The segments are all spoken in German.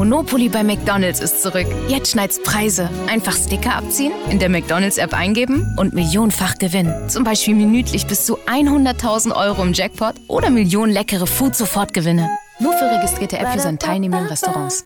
Monopoly bei McDonald's ist zurück. Jetzt schneid's Preise. Einfach Sticker abziehen, in der McDonald's-App eingeben und millionenfach gewinnen. Zum Beispiel minütlich bis zu 100.000 Euro im Jackpot oder Millionen leckere Food-Sofortgewinne. Nur für registrierte App-User in teilnehmenden Restaurants.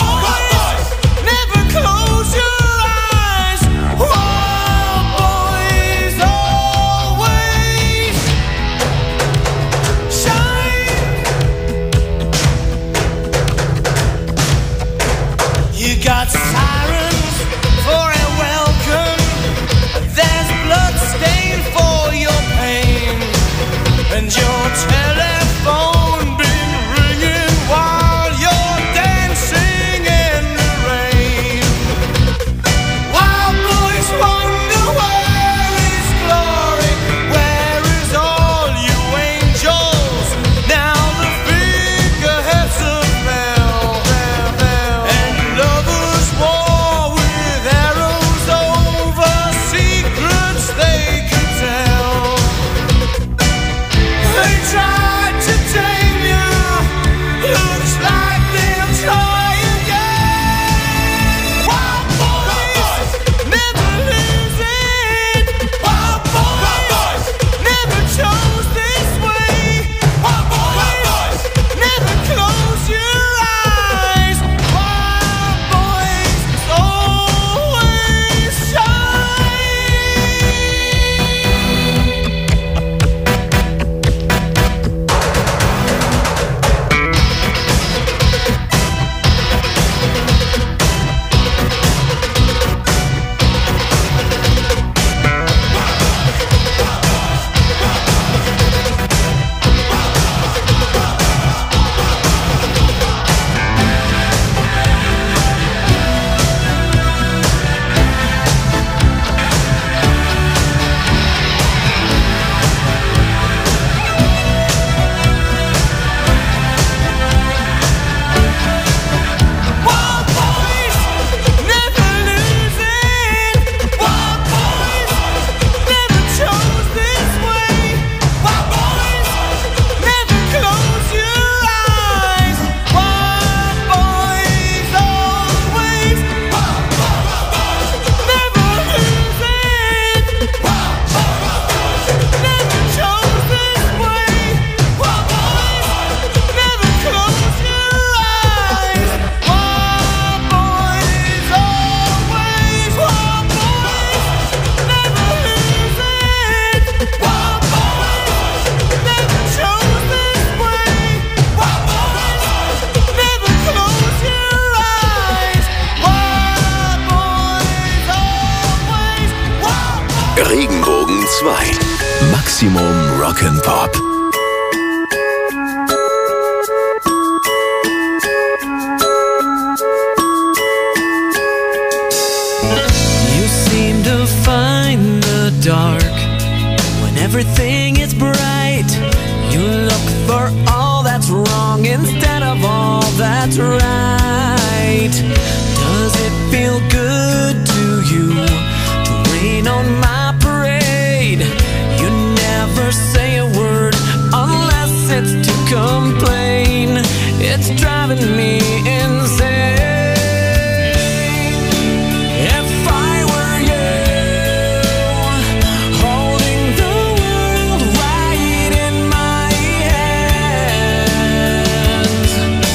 Got sirens for a welcome. There's blood stain for your pain, and your telephone been ringing while you're dancing in the rain. Wild boys wonder where is glory, where is all you angels? Now the figureheads of hell, and lovers war with arrows over secrets they could tell. They tried to tame you, looks like they'll try again. Wild boys never lose it. Wild boys never chose this way. Wild boys never close your eyes. Wild boys always shine. Wild boys never lose it. Wild boys never chose this way. Wild boys never close your eyes. Wild boys always. Wild boys never lose it. Wild boys never chose this way. Wild boys never close your eyes. Wild boys always. Wild boys never lose it. Wild boys never chose this way. Wild boys never close your eyes. Wild boys always. Wild boys. Regenbogen 2. Maximum Rock'n'Pop. You seem to find the dark when everything is bright. You look for all that's wrong instead of all that's right. Does it feel good to you to rain on my parade? You never say a word unless it's to complain. It's driving me insane. If I were you, holding the world right in my hands,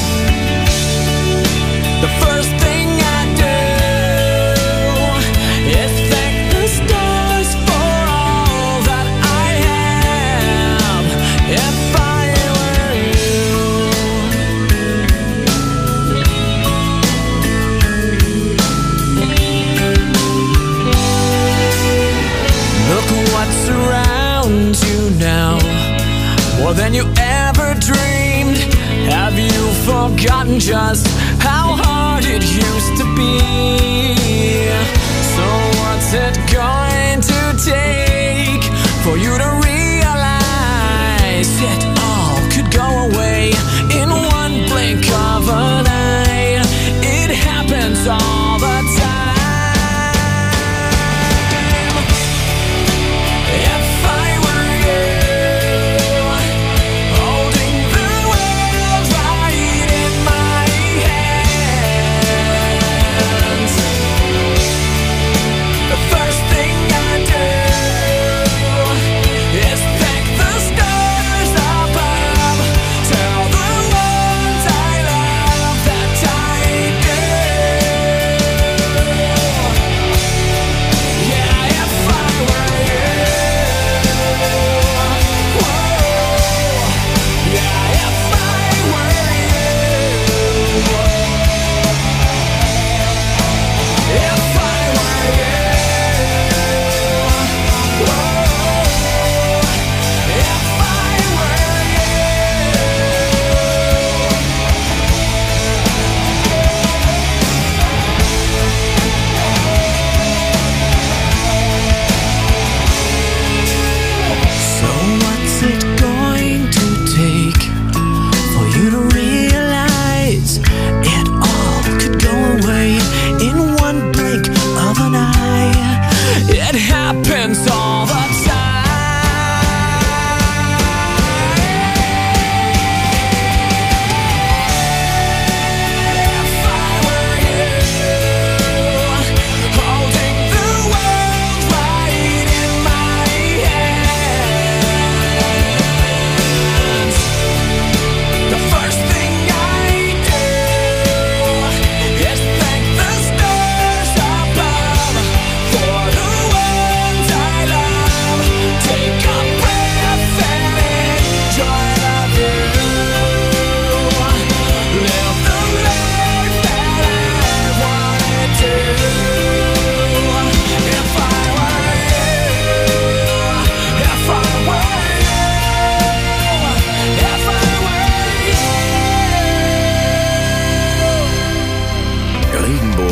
the first thing I do is thank the stars for all that I have. If I were look what surrounds you now, more than you ever dreamed. Have you forgotten just how hard it used to be? So what's it going to take for you to realize it all could go away in one blink of an eye? It happens all the time. If I were you, holding the world right in my hands,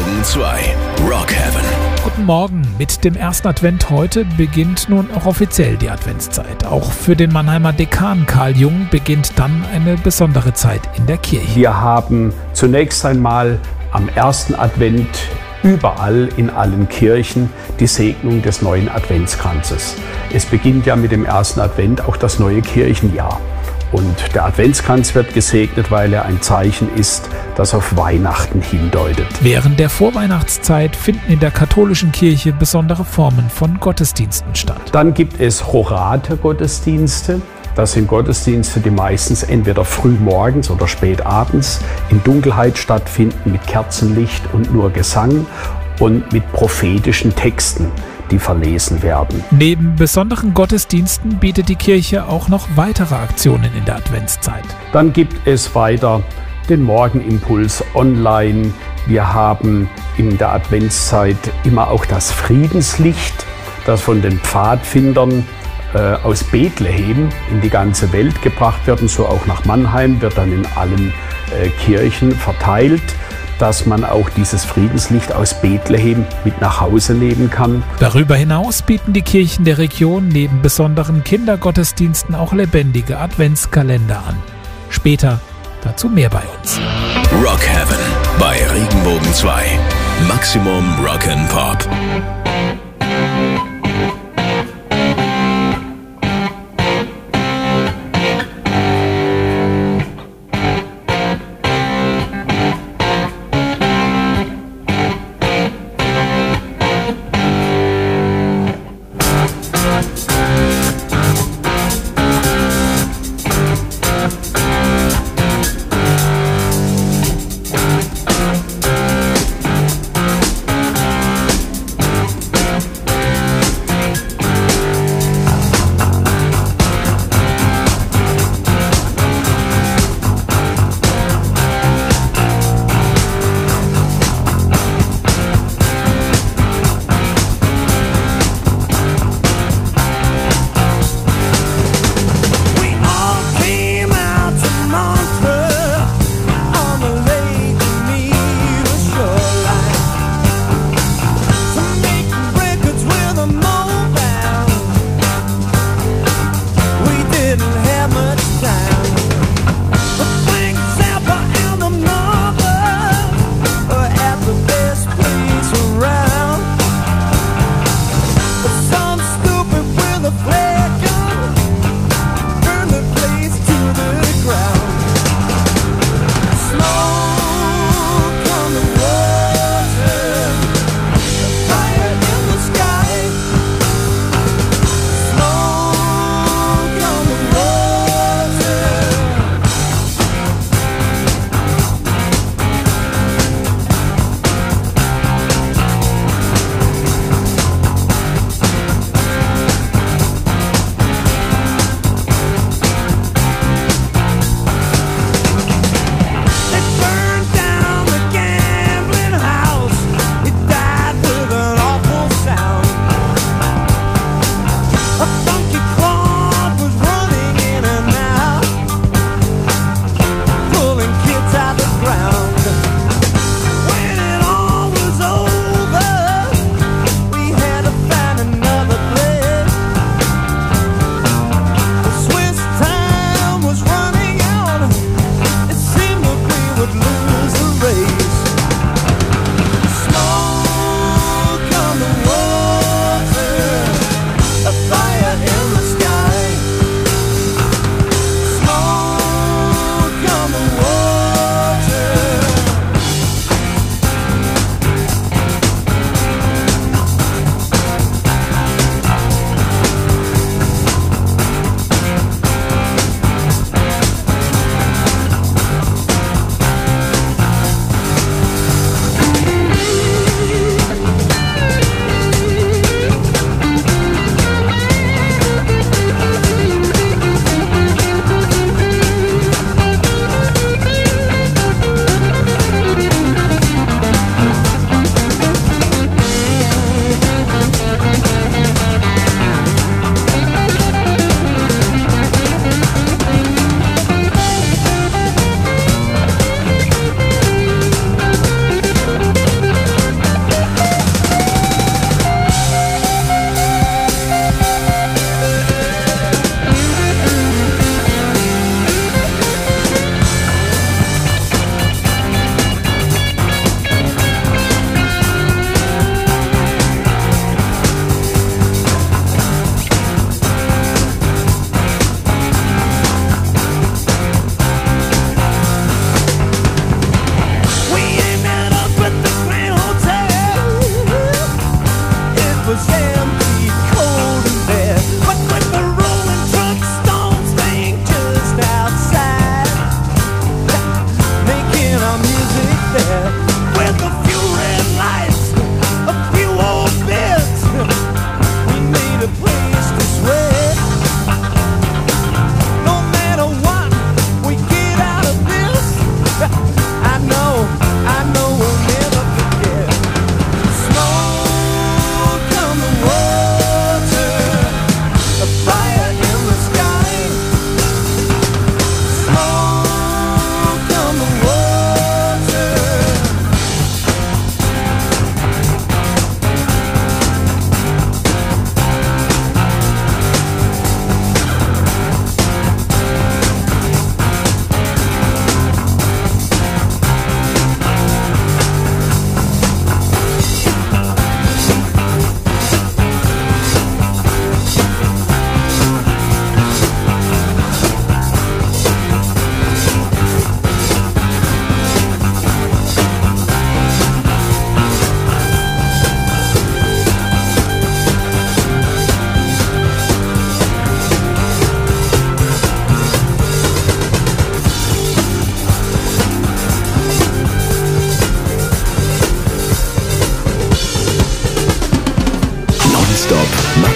Regenbogen 2, Rock Heaven. Guten Morgen. Mit dem ersten Advent heute beginnt nun auch offiziell die Adventszeit. Auch für den Mannheimer Dekan Karl Jung beginnt dann eine besondere Zeit in der Kirche. Wir haben zunächst einmal am ersten Advent überall in allen Kirchen die Segnung des neuen Adventskranzes. Es beginnt ja mit dem ersten Advent auch das neue Kirchenjahr. Und der Adventskranz wird gesegnet, weil er ein Zeichen ist, das auf Weihnachten hindeutet. Während der Vorweihnachtszeit finden in der katholischen Kirche besondere Formen von Gottesdiensten statt. Dann gibt es Horate-Gottesdienste. Das sind Gottesdienste, die meistens entweder frühmorgens oder spätabends in Dunkelheit stattfinden, mit Kerzenlicht und nur Gesang und mit prophetischen Texten, die verlesen werden. Neben besonderen Gottesdiensten bietet die Kirche auch noch weitere Aktionen in der Adventszeit. Dann gibt es weiter den Morgenimpuls online. Wir haben in der Adventszeit immer auch das Friedenslicht, das von den Pfadfindern aus Bethlehem in die ganze Welt gebracht wird. Und so auch nach Mannheim wird dann in allen Kirchen verteilt, dass man auch dieses Friedenslicht aus Bethlehem mit nach Hause nehmen kann. Darüber hinaus bieten die Kirchen der Region neben besonderen Kindergottesdiensten auch lebendige Adventskalender an. Später dazu mehr bei uns. Rock Heaven bei Regenbogen 2. Maximum Rock'n'Pop.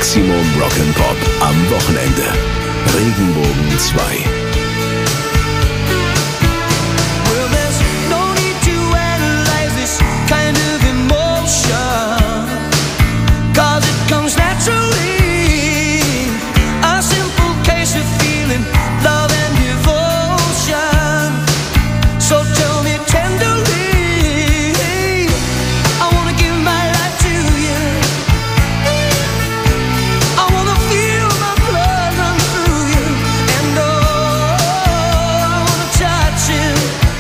Maximum Rock'n'Pop am Wochenende. Regenbogen 2. Well, there's no need to analyze this kind of emotion, 'cause it comes naturally. A simple case of feeling love and devotion. So tell me tenderly, I wanna give my life to you. I wanna feel my blood run through you. And oh, I wanna touch you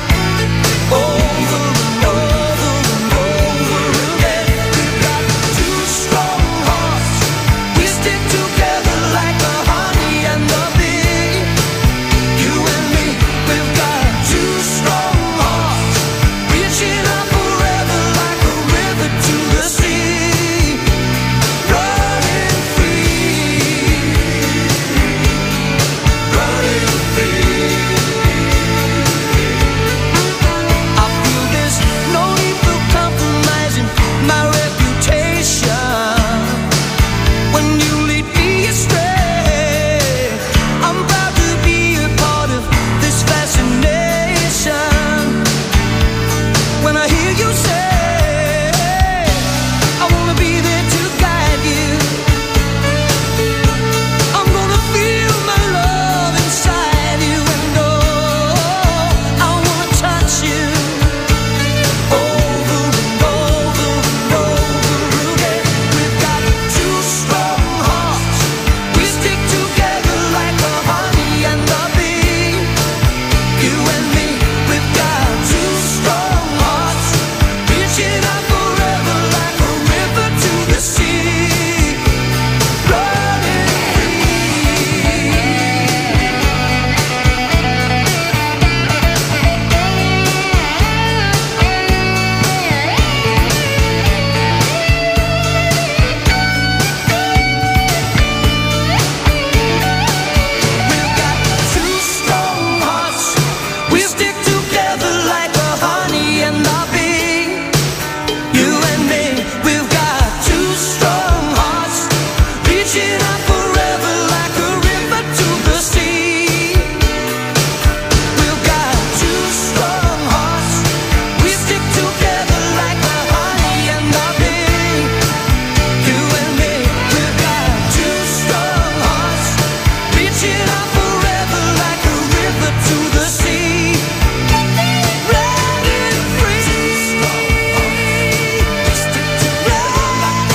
over and over and over again. We've got two strong hearts. We stick together like the honey and the bee. You and me, we've got two strong hearts, reaching out forever like a river to the sea, running free, running free. I feel there's no need for compromising my reputation. When you lead me astray, I'm proud to be a part of this fascination. When I hear you say, I wanna be there to guide you, I'm gonna feel my love inside you. And oh, I wanna touch you over and over and over again. We've got two strong hearts. We stick together like the honey and the bee. You and me, we've got two strong hearts, reaching out forever like a river to the sea, running We've got two strong hearts. We stick together like the honey and the bee. You and me, we've got two strong hearts, reaching out forever like a river to the sea. We've got two strong hearts. We stick together like the honey and the bee. You and me, we've got two strong hearts, reaching out forever like a river to the sea, running free. Stick together like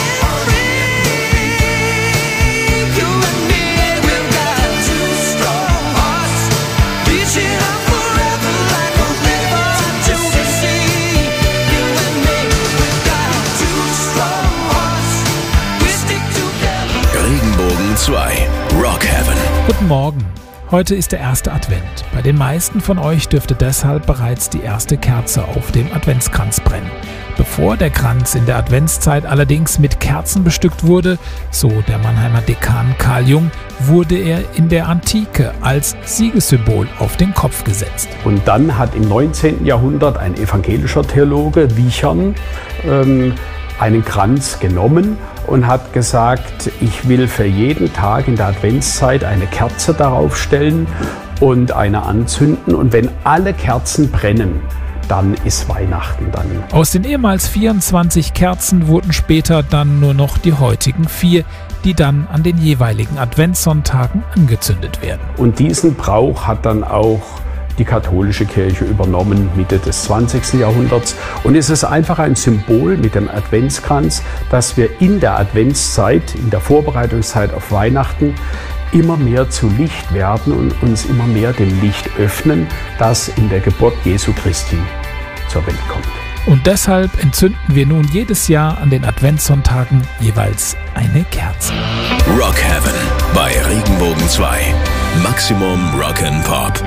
you and me, we've got two strong hearts, reaching out forever like a river to the sea. You and me, we've got two strong hearts. We stick together. Regenbogen 2. Rock Heaven. Guten Morgen. Heute ist der erste Advent. Bei den meisten von euch dürfte deshalb bereits die erste Kerze auf dem Adventskranz brennen. Bevor der Kranz in der Adventszeit allerdings mit Kerzen bestückt wurde, so der Mannheimer Dekan Karl Jung, wurde er in der Antike als Siegessymbol auf den Kopf gesetzt. Und dann hat im 19. Jahrhundert ein evangelischer Theologe, Wichern, einen Kranz genommen und hat gesagt, ich will für jeden Tag in der Adventszeit eine Kerze darauf stellen und eine anzünden. Und wenn alle Kerzen brennen, dann ist Weihnachten dann. Aus den ehemals 24 Kerzen wurden später dann nur noch die heutigen 4, die dann an den jeweiligen Adventssonntagen angezündet werden. Und diesen Brauch hat dann auch die katholische Kirche übernommen, Mitte des 20. Jahrhunderts. Und es ist einfach ein Symbol mit dem Adventskranz, dass wir in der Adventszeit, in der Vorbereitungszeit auf Weihnachten, immer mehr zu Licht werden und uns immer mehr dem Licht öffnen, das in der Geburt Jesu Christi zur Welt kommt. Und deshalb entzünden wir nun jedes Jahr an den Adventssonntagen jeweils eine Kerze. Rock Heaven bei Regenbogen 2. Maximum Rock'n'Pop.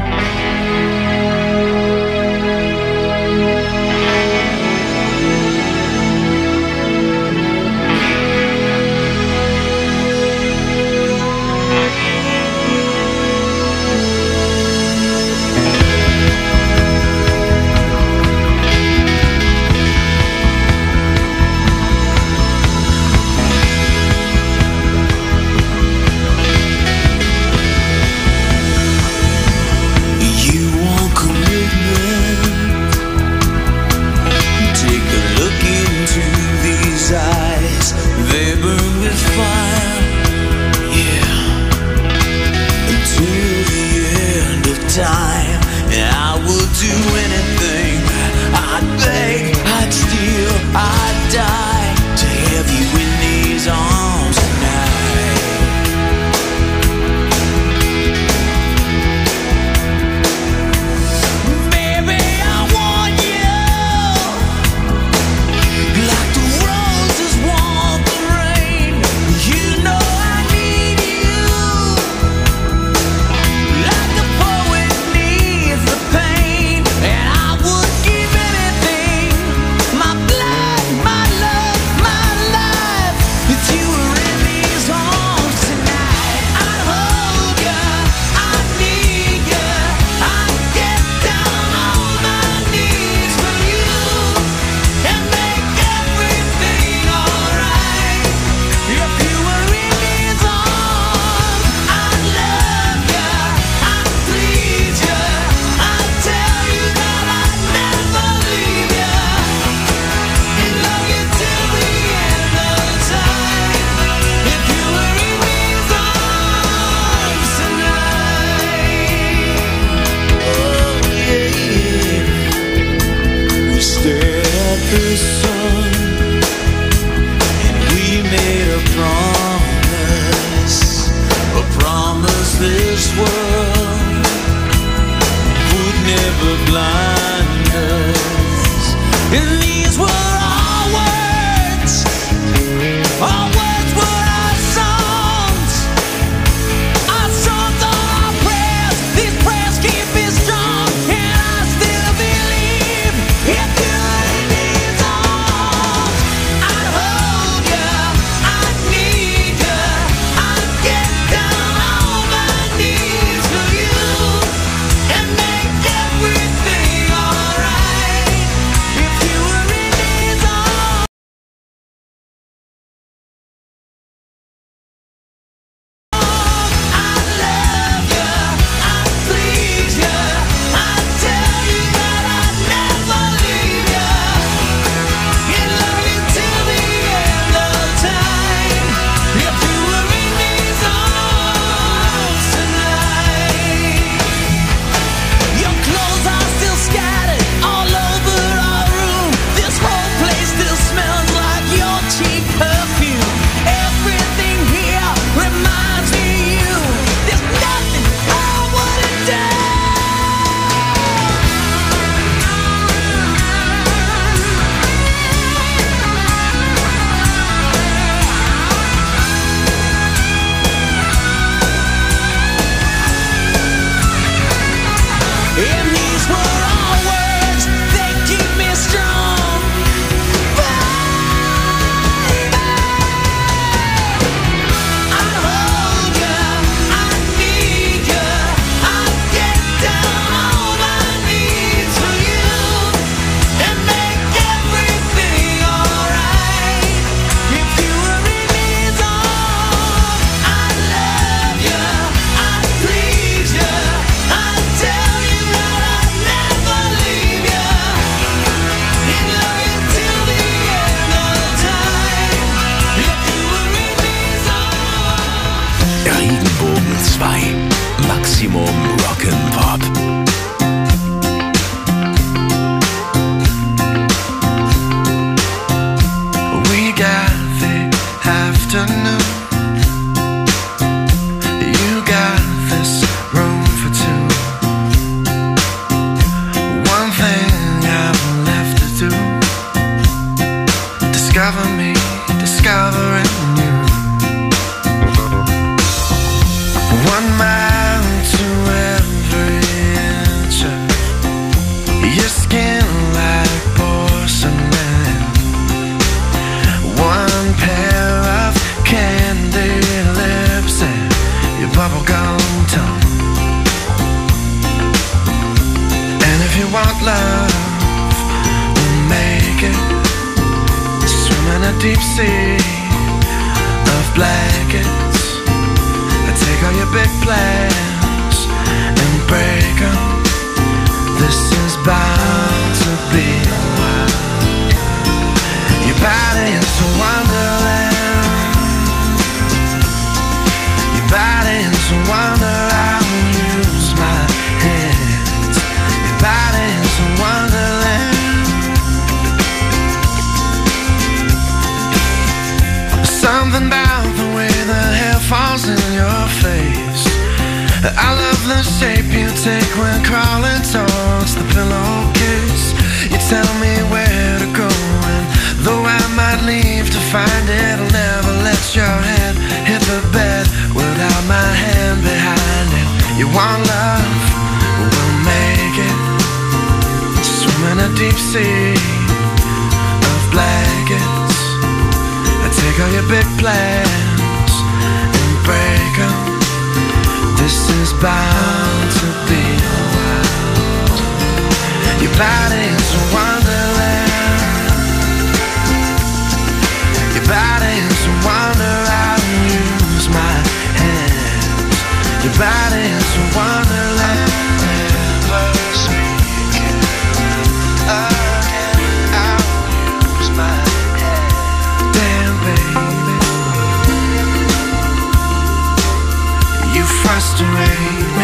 I'd die to have you in these arms tonight. Baby, I want you like the roses want the rain. You know I need you like the poet needs the pain. And I would give anything, my blood, my love, my life, if you were in these arms tonight. I'd hold you, I'd need you, I'd get down on my knees for you and make everything alright. If you were in these arms, I'd love you, I'd please you, I'd tell you that I'd never leave you and love you till the end of time. If you were in these arms tonight. Oh yeah, yeah. We stared at the sun and we made a promise this world would never blind us. And these were our words were our songs are our prayers. These prayers keep me strong, and I still believe if you're in these arms, I'd hold you, I'd need you, I'd get down on my knees for you and make everything alright. If you were in these arms. I'd love you, I'd please you, I'd tell you that I'd never leave you and love you till the end of time. If you were in these arms tonight. Your clothes are still scattered all over our room. This whole place still smells like your cheap perfume. Everything here reminds me of you. There's nothing I wouldn't do. And these were our words, they keep me strong. Baby, I'd hold you, I'd need you, I'd get down on my knees for you and make everything alright. If you were in these arms, I'd love you, I'd please you, I'd tell you that I'd never leave you and love you till the end of time. If you were in these arms. Regenbogen 2. Maximum Rock'n'Pop. We got the afternoon. You got this room for two. One thing I've left to do. Discover me, discovering you. 1 mile to every inch of your skin like porcelain. 1 pair of candy lips and your bubblegum tongue. And if you want love, we'll make it. Swim in a deep sea of blankets. Take all your big plans and break them. This is bound to be wild. Your body is a wonderland. Your body is a wonder. I will use my hands. Your body is a wonderland. I love the shape you take when crawling towards the pillowcase. You tell me where to go, and though I might leave to find it, I'll never let your hand hit the bed without my hand behind it. You want love? We'll make it. Swim in a deep sea of blankets. I take all your big plans and break them. This is bound to be a while. Your body's a wonderland. Your body's a wonder. I'll use my hands. Your body's a wonderland. Never speaking again. I'll use my hands. Damn, baby, you frustrate me.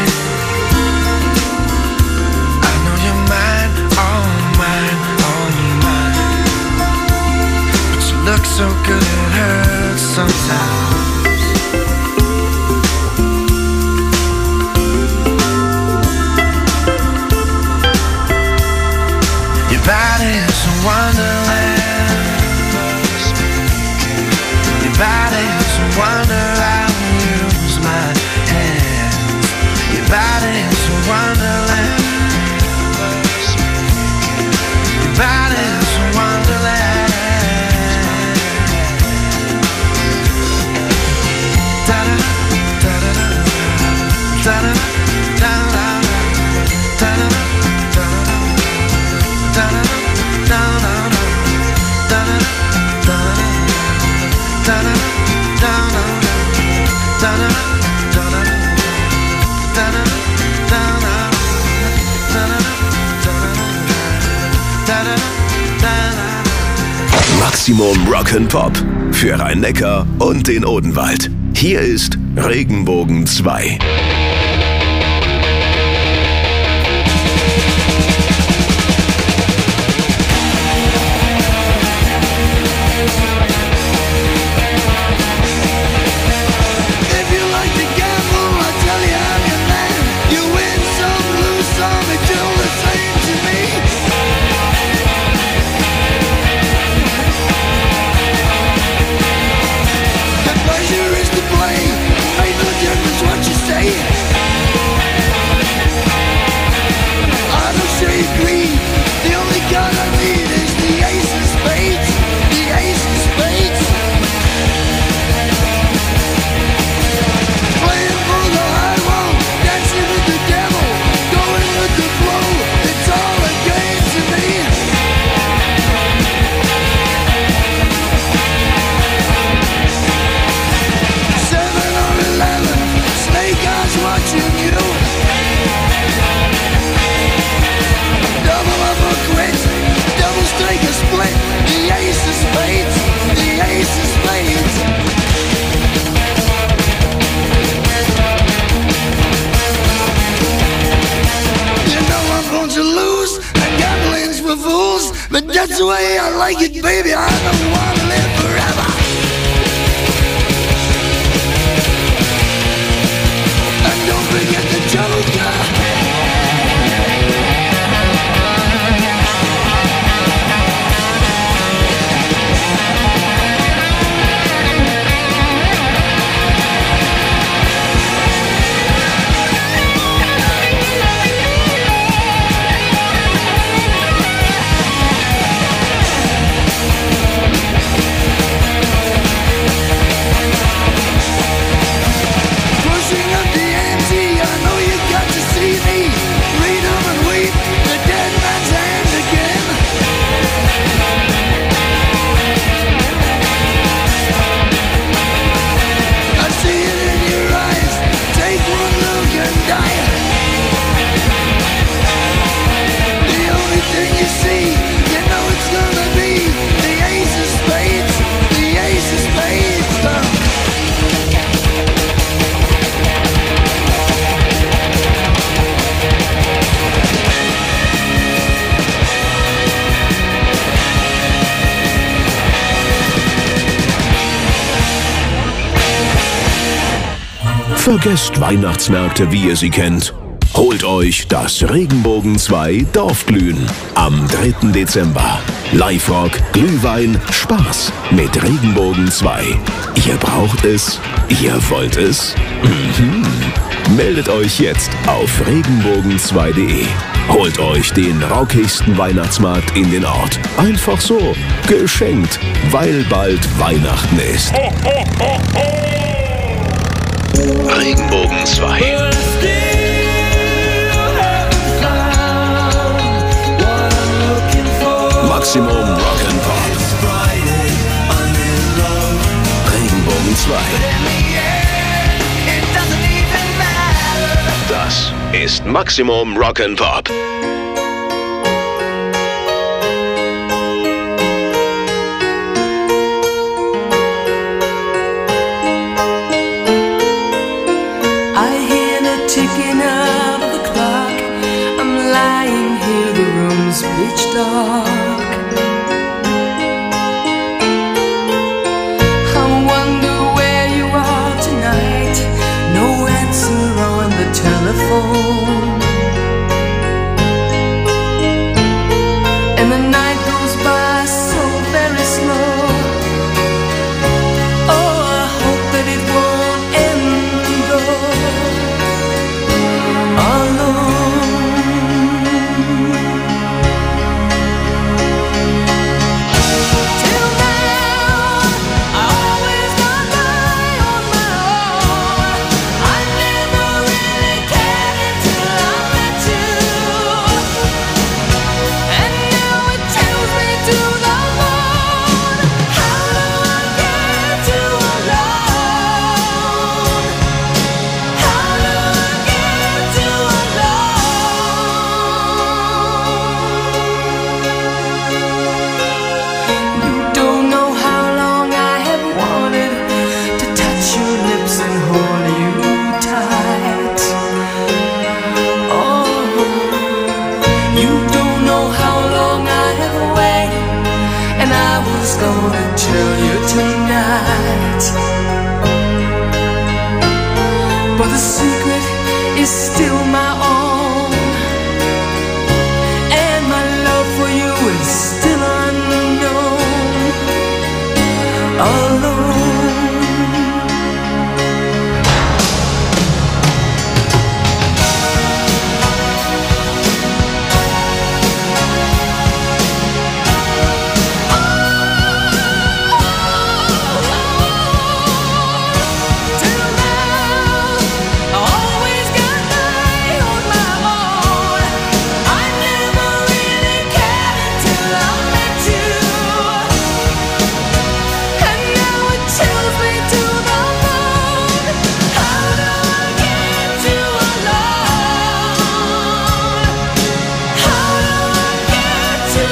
I know you're mine, all mine, all mine. But you look so good it hurts sometimes. Your body's a wonderland. Your body's a wonder. I'll use my hands. Your body's a wonderland. Your body's a wonderland. Da da da da da da da da da da. Maximum Rock'n'Pop für Rhein-Neckar und den Odenwald. Hier ist Regenbogen 2. But that's the way I like it, baby. I don't want to live forever. And don't forget the joker. Vergesst Weihnachtsmärkte, wie ihr sie kennt. Holt euch das Regenbogen 2 Dorfglühen am 3. Dezember. Live-Rock, Glühwein, Spaß mit Regenbogen 2. Ihr braucht es, ihr wollt es. Meldet euch jetzt auf regenbogen2.de. Holt euch den rockigsten Weihnachtsmarkt in den Ort. Einfach so, geschenkt, weil bald Weihnachten ist. Regenbogen 2. Maximum Rock'n'Pop. Regenbogen 2. Das ist Maximum Rock'n'Pop. I hear the ticking of the clock. I'm lying here, the room's pitch dark. Telephone, and the night goes by so very slow. Oh, I hope that it won't end Till now, I always got by on my own. I never really cared until I met you, and now it tells me to the moon. How do I get you alone? How do I get you alone? You don't know how long I have wanted to touch your lips and hold you tight. Oh, you don't know how long I have waited, and I was gonna tell you tonight. But the secret is still my own, and my love for you is still unknown. Alone. Till now, I always got by on my own. I never really cared until I met you, and now it tells me to the moon. How do I get you alone? How do I get you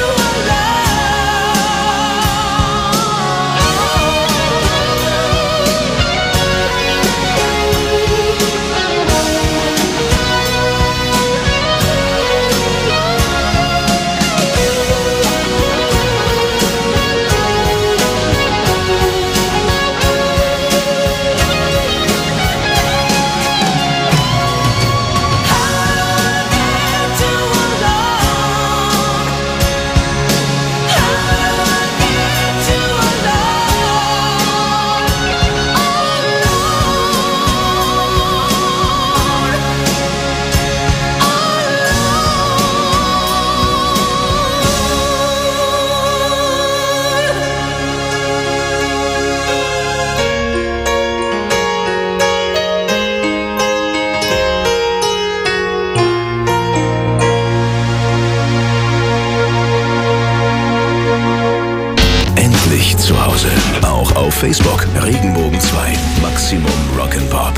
Endlich zu Hause. Auch auf Facebook. Regenbogen 2. Maximum Rock'n'Pop.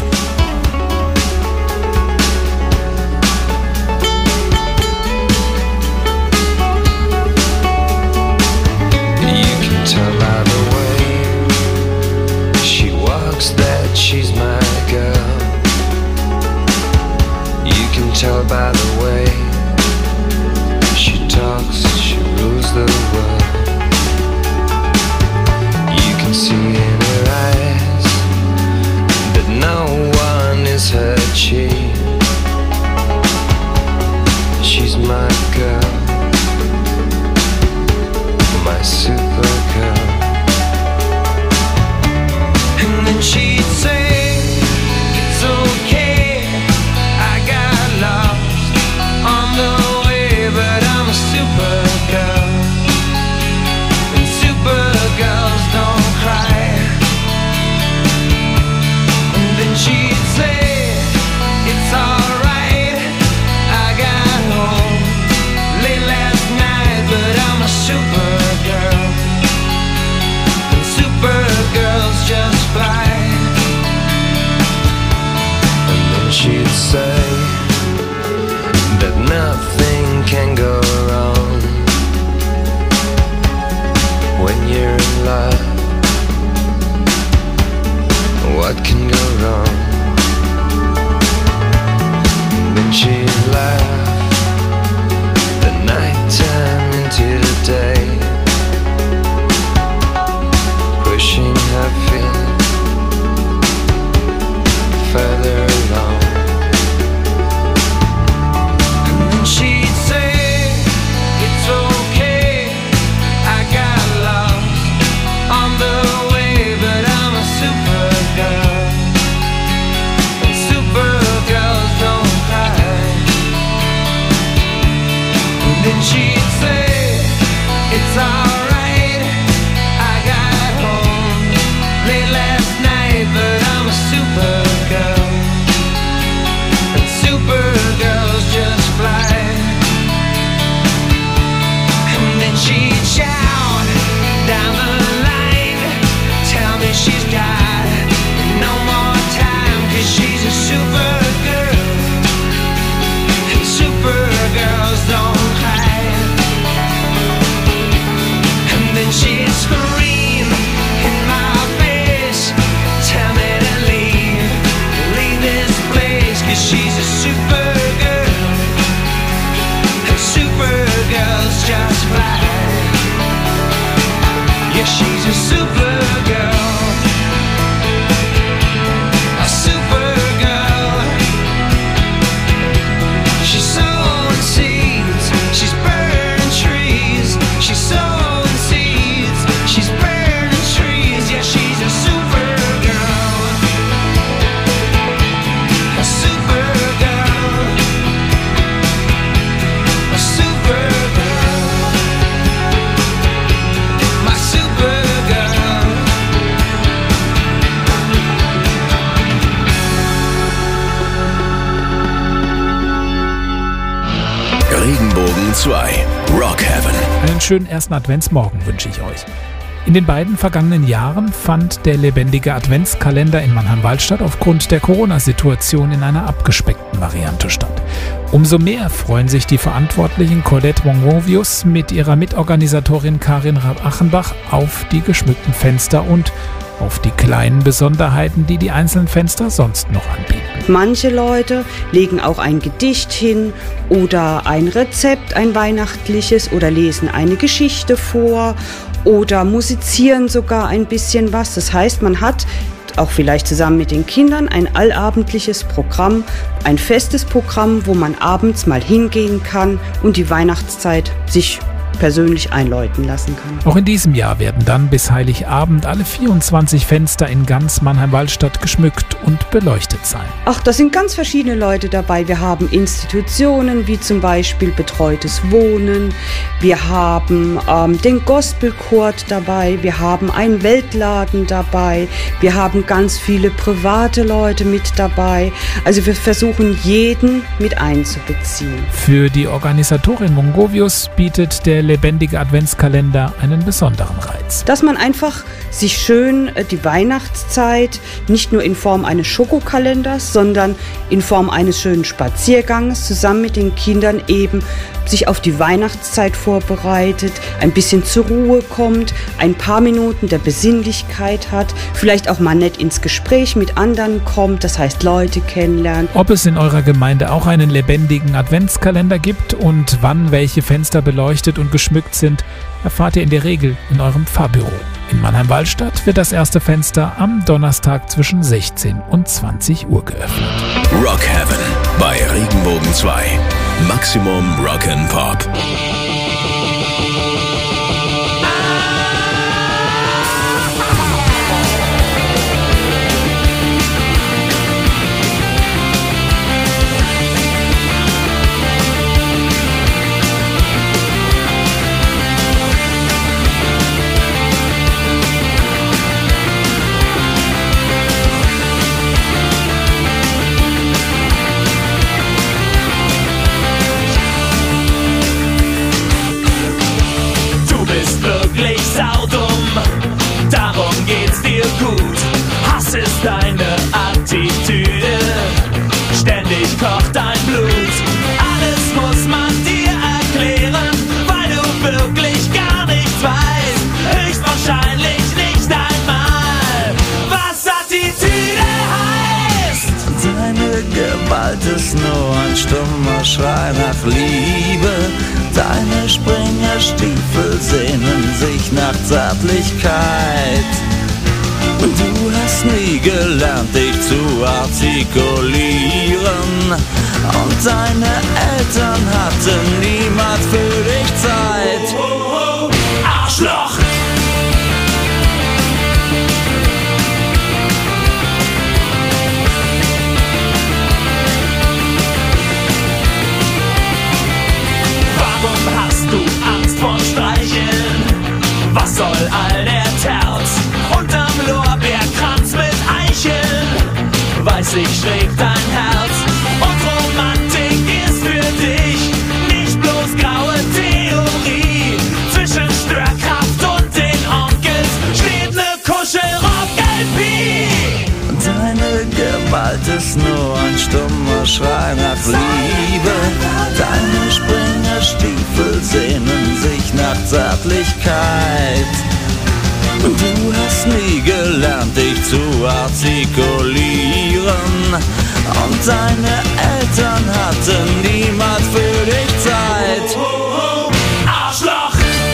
You can tell by the way she walks that she's my girl. You can tell by the way she talks, she rules the world. You can see in her eyes that no what can go wrong? And then she laughed the night time into the day, pushing her feet further along. And then she'd say, it's okay, I got lost on the way, but I'm a supergirl, and supergirls don't cry. And then she'd say, it's alright, I got home late last night, but I'm a supergirl, and supergirls just fly. And then she'd shout down the line, tell me she's got no more time, 'cause she's a supergirl, and supergirls don't cry. And then she'd scream in my face, tell me to leave this place, 'cause she's a supergirl, and supergirls just fly. Yeah, she's a supergirl, a supergirl. She's sowing seeds, she's burning trees. She's sowing seeds, she's burning trees. Yeah, she's a supergirl, a supergirl, a supergirl, my supergirl. Regenbogen 2 Rock Heaven. Einen schönen ersten Adventsmorgen wünsche ich euch. In den beiden vergangenen Jahren fand der lebendige Adventskalender in Mannheim-Waldstadt aufgrund der Corona-Situation in einer abgespeckten Variante statt. Umso mehr freuen sich die Verantwortlichen Colette Mongovius mit ihrer Mitorganisatorin Karin Raab-Achenbach auf die geschmückten Fenster und auf die kleinen Besonderheiten, die die einzelnen Fenster sonst noch anbieten. Manche Leute legen auch ein Gedicht hin oder ein Rezept, ein weihnachtliches, oder lesen eine Geschichte vor oder musizieren sogar ein bisschen was. Das heißt, man hat auch vielleicht zusammen mit den Kindern ein allabendliches Programm, ein festes Programm, wo man abends mal hingehen kann und die Weihnachtszeit sich persönlich einläuten lassen kann. Auch in diesem Jahr werden dann bis Heiligabend alle 24 Fenster in ganz Mannheim-Waldstadt geschmückt und beleuchtet sein. Ach, da sind ganz verschiedene Leute dabei. Wir haben Institutionen wie zum Beispiel Betreutes Wohnen, wir haben den Gospelchor dabei, wir haben einen Weltladen dabei, wir haben ganz viele private Leute mit dabei. Also wir versuchen, jeden mit einzubeziehen. Für die Organisatorin Mongovius bietet der lebendige Adventskalender einen besonderen Reiz. Dass man einfach sich schön die Weihnachtszeit nicht nur in Form eines Schokokalenders, sondern in Form eines schönen Spaziergangs zusammen mit den Kindern eben sich auf die Weihnachtszeit vorbereitet, ein bisschen zur Ruhe kommt, ein paar Minuten der Besinnlichkeit hat, vielleicht auch mal nett ins Gespräch mit anderen kommt, das heißt Leute kennenlernt. Ob es in eurer Gemeinde auch einen lebendigen Adventskalender gibt und wann welche Fenster beleuchtet und geschmückt sind, erfahrt ihr in der Regel in eurem Pfarrbüro. In Mannheim-Waldstadt wird das erste Fenster am Donnerstag zwischen 16 und 20 Uhr geöffnet. Rock Heaven bei Regenbogen 2. Maximum Rock'n'Pop. stummer Schrei nach Liebe. Deine Springerstiefel sehnen sich nach Zärtlichkeit. Du hast nie gelernt, dich zu artikulieren. Und deine Eltern hatten niemals für dich Zeit. Arschloch! Warum hast du Angst vor Streicheln? Was soll all der Terz? Unterm Lorbeerkranz mit Eicheln weiß ich, schlägt dein Herz. Und Romantik ist für dich nicht bloß graue Theorie. Zwischen Störkraft und den Onkels steht ne Kuschelrock-LP. Deine Gewalt ist nur ein stummer Schrei nach Liebe. Deine Springerstiefel sehnen sich nach Zärtlichkeit. Du hast nie gelernt, dich zu artikulieren. Und deine Eltern hatten niemals für dich Zeit. Arschloch!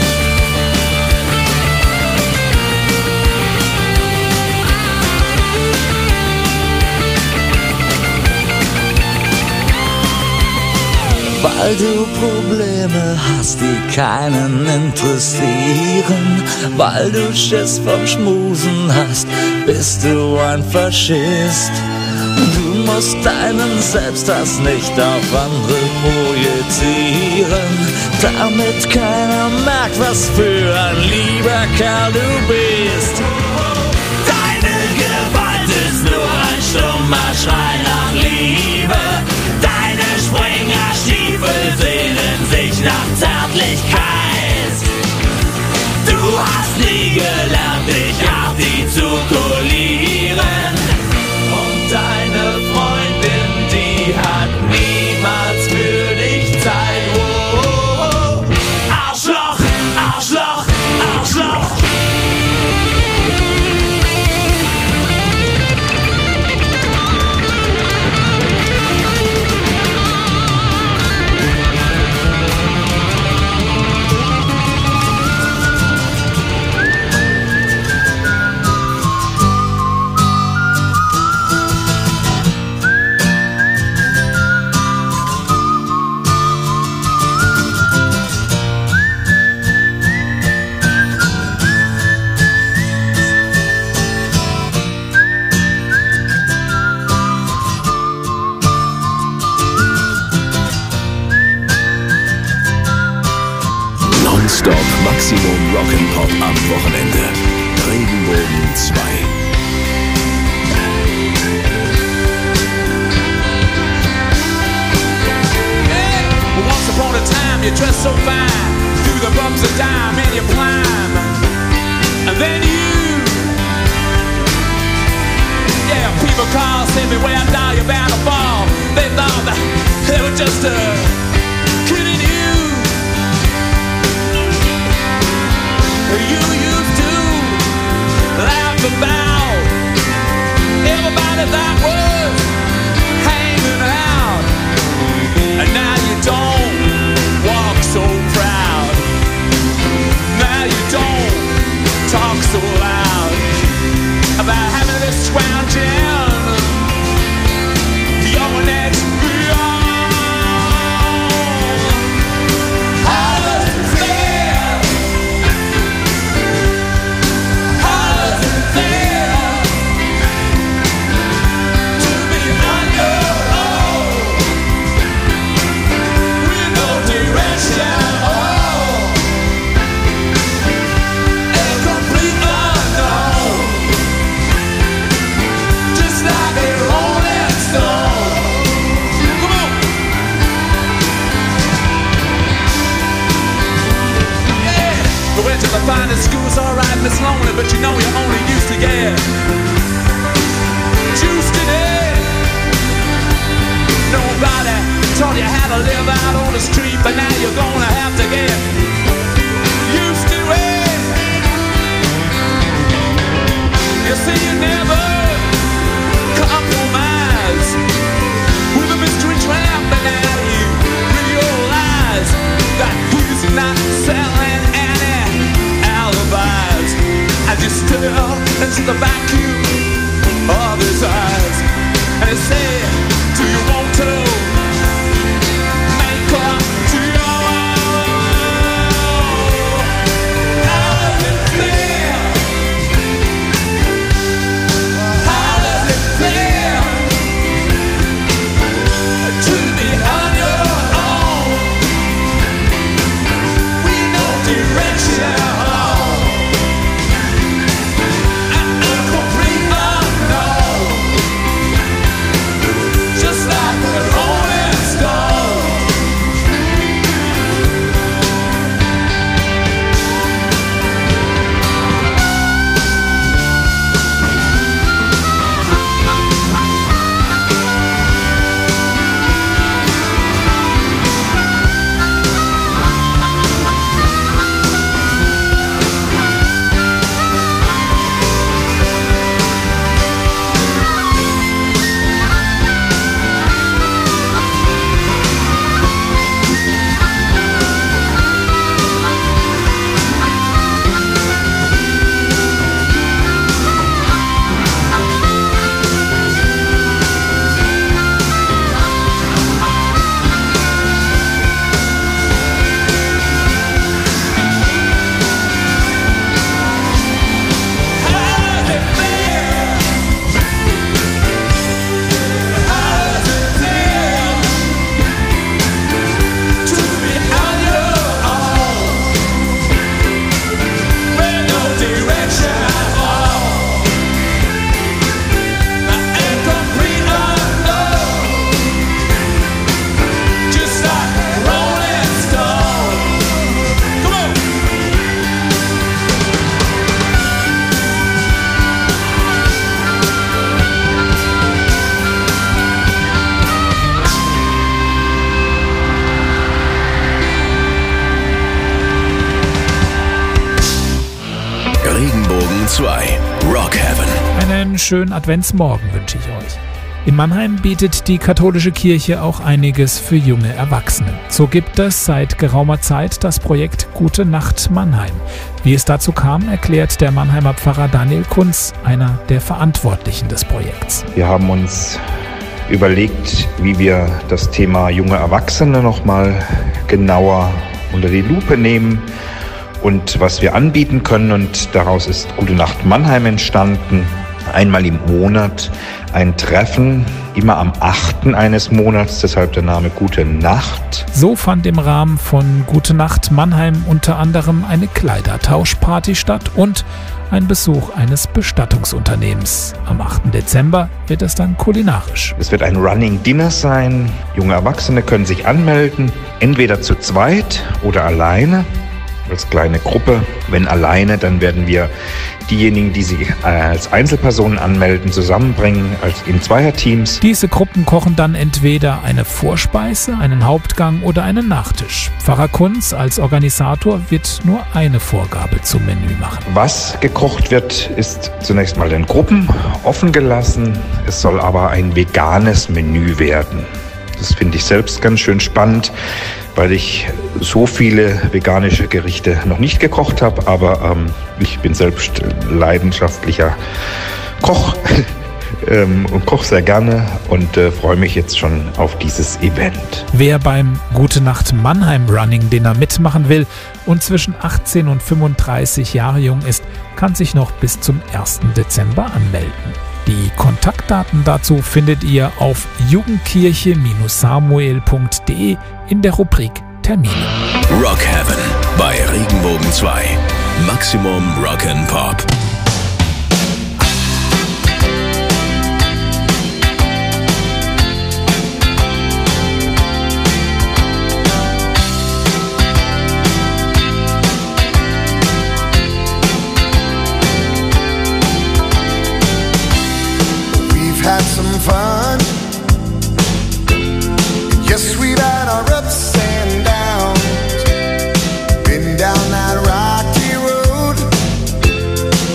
Weil du Probleme hast, die keinen interessieren. Weil du Schiss vom Schmusen hast, bist du ein Faschist. Du musst deinen Selbsthass nicht auf andere projizieren, damit keiner merkt, was für ein lieber Kerl du bist. Deine Gewalt ist nur ein stummer Schrei nach Liebe. Deine Springerstiefel sehnen sich nach Zärtlichkeit. Du hast nie gelernt, dich artikulieren. Und deine Freundin, die hat niemals für dich Zeit. Oh, oh, oh. Arschloch, Arschloch, Arschloch. Nonstop Maximum Rock'n'Pop am Wochenende. Regenbogen 2. Once upon a time you dressed so fine, through the bumps of dime and you climb. And then yeah, people call, say me where now you're bound to fall. They thought that they were just kidding you. You used to laugh about everybody that was hanging out, and now you don't walk so proud. Now you don't talk so loud about having this scrounging your next beyond. How does it feel? How does it feel to be on your own with no direction? And a complete unknown, just like a rolling stone. Come on. Yeah. We went to the finest schools, alright, Miss Lonely, but you know you only used to get juiced in it. Nobody taught you how to live out on the street, but now you're gonna have to get used to it. You see, you never compromise with a mystery tramp, and into the vacuum of his eyes, and he said, do you want to make love to your own? How does it feel? How does it feel to be on your own with no direction? Regenbogen 2 Rock Heaven. Einen schönen Adventsmorgen wünsche ich euch. In Mannheim bietet die katholische Kirche auch einiges für junge Erwachsene. So gibt es seit geraumer Zeit das Projekt Gute Nacht Mannheim. Wie es dazu kam, erklärt der Mannheimer Pfarrer Daniel Kunz, einer der Verantwortlichen des Projekts. Wir haben uns überlegt, wie wir das Thema junge Erwachsene nochmal genauer unter die Lupe nehmen und was wir anbieten können. Und daraus ist Gute Nacht Mannheim entstanden. Einmal im Monat ein Treffen, immer am 8. eines Monats, deshalb der Name Gute Nacht. So fand im Rahmen von Gute Nacht Mannheim unter anderem eine Kleidertauschparty statt und ein Besuch eines Bestattungsunternehmens. Am 8. Dezember wird es dann kulinarisch. Es wird ein Running Dinner sein. Junge Erwachsene können sich anmelden, entweder zu zweit oder alleine, als kleine Gruppe. Wenn alleine, dann werden wir diejenigen, die sich als Einzelpersonen anmelden, zusammenbringen in Zweierteams. Diese Gruppen kochen dann entweder eine Vorspeise, einen Hauptgang oder einen Nachtisch. Pfarrer Kunz als Organisator wird nur eine Vorgabe zum Menü machen. Was gekocht wird, ist zunächst mal den Gruppen offen gelassen. Es soll aber ein veganes Menü werden. Das finde ich selbst ganz schön spannend, weil ich so viele veganische Gerichte noch nicht gekocht habe, aber ich bin selbst leidenschaftlicher Koch und koche sehr gerne und freue mich jetzt schon auf dieses Event. Wer beim Gute Nacht Mannheim Running Dinner mitmachen will und zwischen 18 und 35 Jahre jung ist, kann sich noch bis zum 1. Dezember anmelden. Die Kontaktdaten dazu findet ihr auf jugendkirche-samuel.de in der Rubrik Termine. Rock Heaven bei Regenbogen 2. Maximum Rock and Pop. Had some fun. Yes, we've had our ups and downs. Been down that rocky road.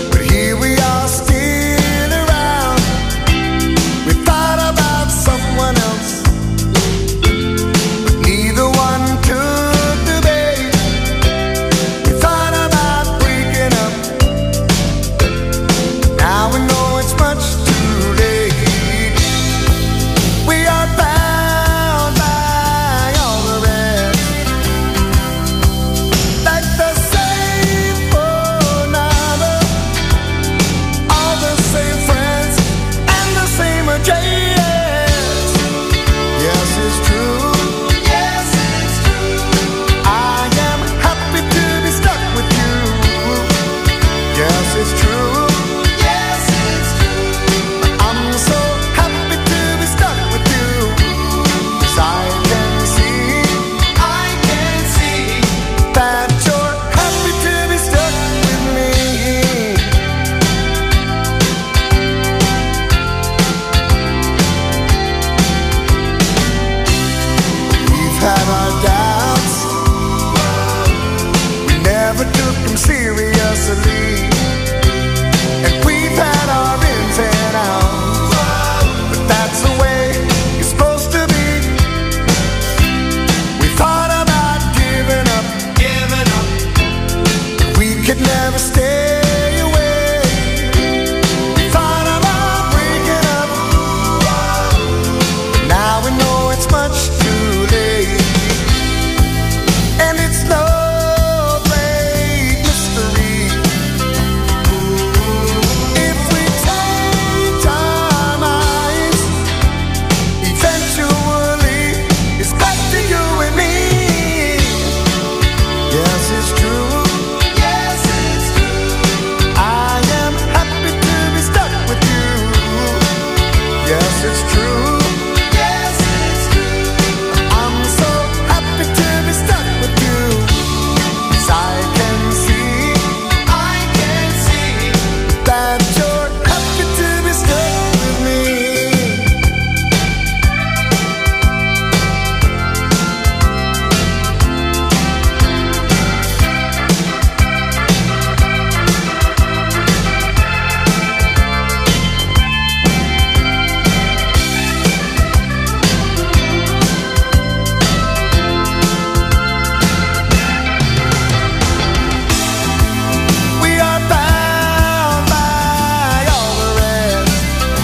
it's true. Yes, it's true. I'm so happy to be stuck with you. 'Cause I can see that you're happy to be stuck with me. We've had our doubts, we never took them seriously. And we've had our ins and outs, but that's the way it's supposed to be. We thought about giving up, but we could never stay away. We thought about breaking up, but now we know it's much too late. And it's no great mystery. If we take our minds, eventually it's back to you and me. Yes, it's true. Yes, it's true. I am happy to be stuck with you. Yes, it's true. Yes, it's true. I'm so happy to be stuck with you. 'Cause I can see that you're happy to be stuck with me. We are bound by all the rest,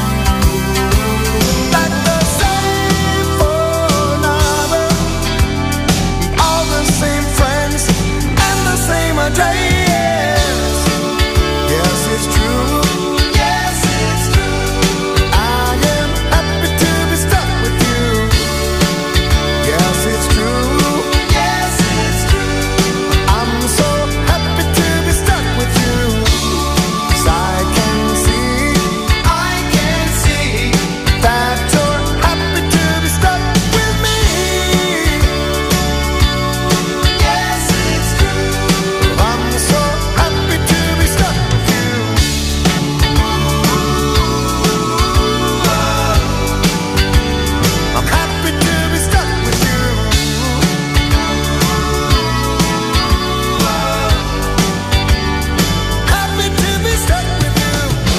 like the same phone number, all the same friends, and the same address. Yes, it's true. Yes, it's true. I am happy to be stuck with you. Yes, it's true. Yes, it's true. I'm so happy to be stuck with you. 'Cause I can see that you're happy to be stuck with me. Yes, it's true. I'm so happy to be stuck with you. I'm happy to be stuck with you. Happy to be stuck with you.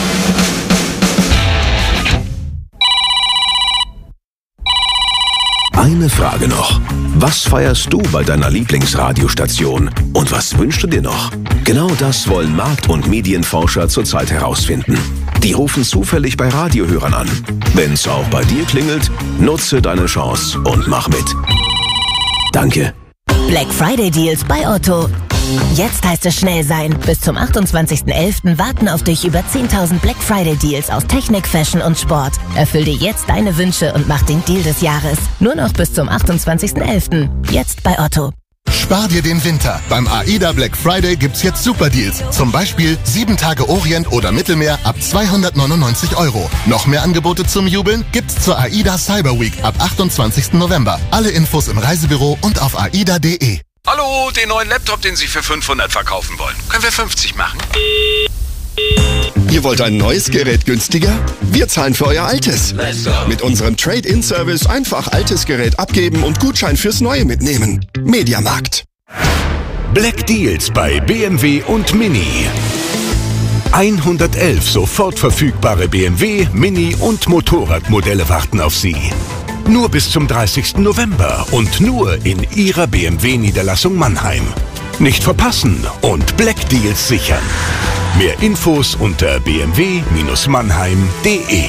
Eine Frage noch. Was feierst du bei deiner Lieblingsradiostation? Und was wünschst du dir noch? Genau das wollen Markt- und Medienforscher zurzeit herausfinden. Die rufen zufällig bei Radiohörern an. Wenn's auch bei dir klingelt, nutze deine Chance und mach mit. Danke. Black Friday Deals bei Otto. Jetzt heißt es schnell sein. Bis zum 28.11. warten auf dich über 10.000 Black Friday Deals aus Technik, Fashion und Sport. Erfüll dir jetzt deine Wünsche und mach den Deal des Jahres. Nur noch bis zum 28.11. Jetzt bei Otto. Spar dir den Winter. Beim AIDA Black Friday gibt's jetzt super Deals. Zum Beispiel 7 Tage Orient oder Mittelmeer ab 299 €. Noch mehr Angebote zum Jubeln gibt's zur AIDA Cyber Week ab 28. November. Alle Infos im Reisebüro und auf aida.de. Hallo, den neuen Laptop, den Sie für 500 verkaufen wollen. Können wir 50 machen? Ihr wollt ein neues Gerät günstiger? Wir zahlen für euer altes. Mit unserem Trade-in-Service einfach altes Gerät abgeben und Gutschein fürs Neue mitnehmen. Mediamarkt. Black Deals bei BMW und Mini. 111 sofort verfügbare BMW, Mini und Motorradmodelle warten auf Sie. Nur bis zum 30. November und nur in Ihrer BMW-Niederlassung Mannheim. Nicht verpassen und Black Deals sichern. Mehr Infos unter bmw-mannheim.de.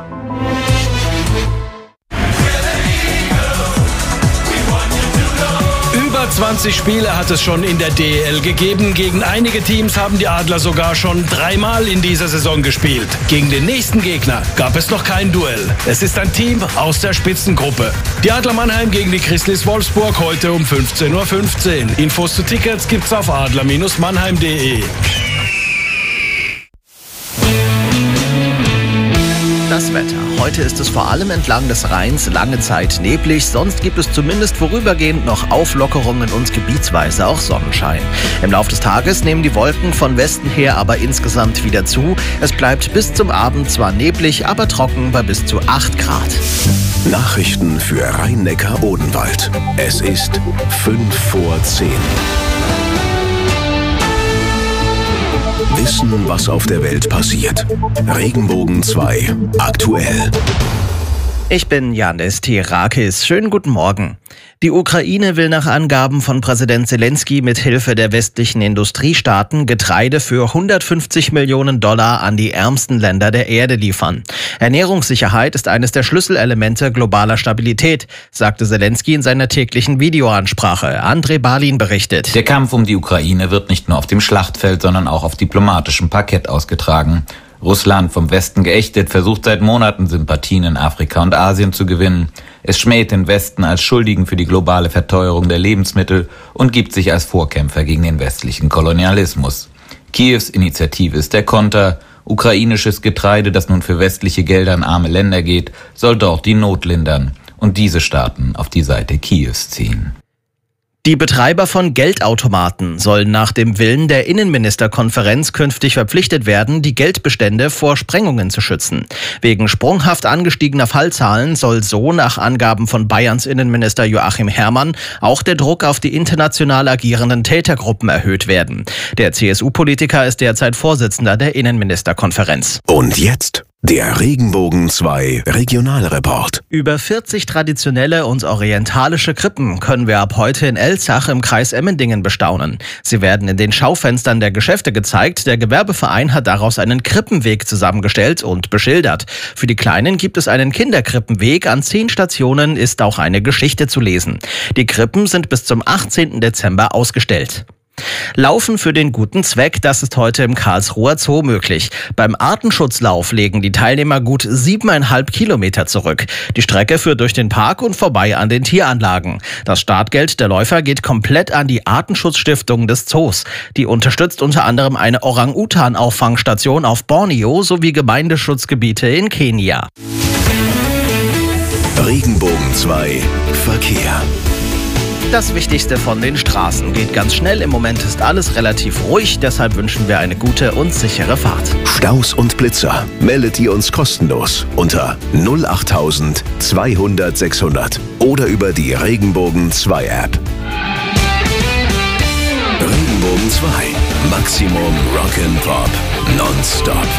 Über 20 Spiele hat es schon in der DEL gegeben. Gegen einige Teams haben die Adler sogar schon 3-mal in dieser Saison gespielt. Gegen den nächsten Gegner gab es noch kein Duell. Es ist ein Team aus der Spitzengruppe. Die Adler Mannheim gegen die Grizzlies Wolfsburg heute um 15:15 Uhr. Infos zu Tickets gibt's auf adler-mannheim.de. Das Wetter. Heute ist es vor allem entlang des Rheins lange Zeit neblig, sonst gibt es zumindest vorübergehend noch Auflockerungen und gebietsweise auch Sonnenschein. Im Laufe des Tages nehmen die Wolken von Westen her aber insgesamt wieder zu. Es bleibt bis zum Abend zwar neblig, aber trocken bei bis zu 8 Grad. Nachrichten für Rhein-Neckar-Odenwald. Es ist 5:10. Wissen, was auf der Welt passiert. Regenbogen 2. Aktuell. Ich bin Janis Tirakis. Schönen guten Morgen. Die Ukraine will nach Angaben von Präsident Zelensky mit Hilfe der westlichen Industriestaaten Getreide für $150 Millionen an die ärmsten Länder der Erde liefern. Ernährungssicherheit ist eines der Schlüsselelemente globaler Stabilität, sagte Zelensky in seiner täglichen Videoansprache. André Balin berichtet. Der Kampf um die Ukraine wird nicht nur auf dem Schlachtfeld, sondern auch auf diplomatischem Parkett ausgetragen. Russland, vom Westen geächtet, versucht seit Monaten Sympathien in Afrika und Asien zu gewinnen. Es schmäht den Westen als Schuldigen für die globale Verteuerung der Lebensmittel und gibt sich als Vorkämpfer gegen den westlichen Kolonialismus. Kiews Initiative ist der Konter. Ukrainisches Getreide, das nun für westliche Gelder in arme Länder geht, soll dort die Not lindern und diese Staaten auf die Seite Kiews ziehen. Die Betreiber von Geldautomaten sollen nach dem Willen der Innenministerkonferenz künftig verpflichtet werden, die Geldbestände vor Sprengungen zu schützen. Wegen sprunghaft angestiegener Fallzahlen soll so nach Angaben von Bayerns Innenminister Joachim Herrmann auch der Druck auf die international agierenden Tätergruppen erhöht werden. Der CSU-Politiker ist derzeit Vorsitzender der Innenministerkonferenz. Und jetzt der Regenbogen 2 Regionalreport. Über 40 traditionelle und orientalische Krippen können wir ab heute in Elzach im Kreis Emmendingen bestaunen. Sie werden in den Schaufenstern der Geschäfte gezeigt. Der Gewerbeverein hat daraus einen Krippenweg zusammengestellt und beschildert. Für die Kleinen gibt es einen Kinderkrippenweg. An 10 Stationen ist auch eine Geschichte zu lesen. Die Krippen sind bis zum 18. Dezember ausgestellt. Laufen für den guten Zweck, das ist heute im Karlsruher Zoo möglich. Beim Artenschutzlauf legen die Teilnehmer gut 7,5 Kilometer zurück. Die Strecke führt durch den Park und vorbei an den Tieranlagen. Das Startgeld der Läufer geht komplett an die Artenschutzstiftung des Zoos. Die unterstützt unter anderem eine Orang-Utan-Auffangstation auf Borneo sowie Gemeindeschutzgebiete in Kenia. Regenbogen 2 Verkehr. Das Wichtigste von den Straßen geht ganz schnell. Im Moment ist alles relativ ruhig, deshalb wünschen wir eine gute und sichere Fahrt. Staus und Blitzer meldet ihr uns kostenlos unter 08000 200 600 oder über die Regenbogen 2 App. Regenbogen 2. Maximum Rock'n'Pop. Nonstop.